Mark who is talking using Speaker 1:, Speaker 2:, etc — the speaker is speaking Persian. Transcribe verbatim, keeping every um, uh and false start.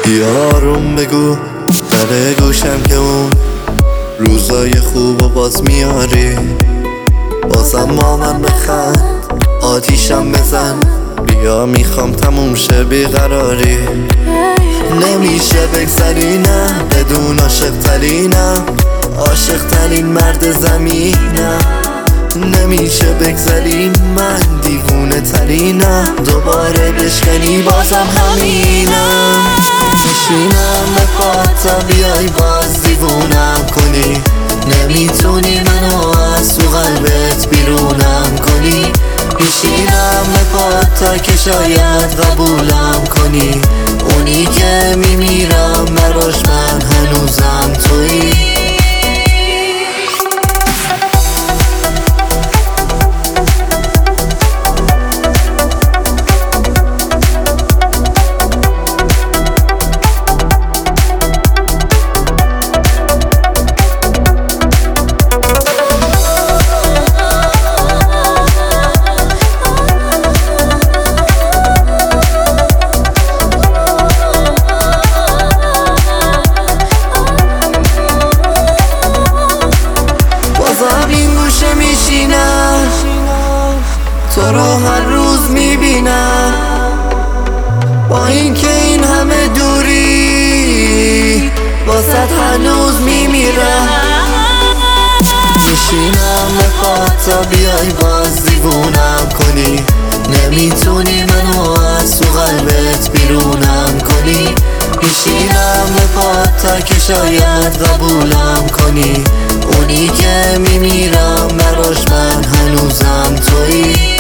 Speaker 1: یارم بگو در گوشم که اون روزای خوب و باز میاری، بازم با من بخند آتیشم بزن، بیا میخوام تموم شه بیقراری. نمیشه بگذری نه بدون عاشق ترینم، عاشق ترین مرد زمینم. نمیشه بگذری من دیوونه ترینم، دوباره بشکنی بازم همینم. میشینم به پاتا بیای باز دیوونم کنی، نمیتونی منو از تو قلبت بیرونم کنی. میشینم به پاتا که شاید قبولم کنی، اونی که میمیرم براش من هنوزم تویی. میشینم تو رو هر روز میبینم، با اینکه این همه دوری واسه هنوز میمیرم. میشینم به پاتا بیای باز دیوونم کنی، نمیتونی منو از تو قلبت بیرونم کنی. میشینم به پاتا که شاید قبولم کنی، اونی که میمیرم براش من هنوزم تویی.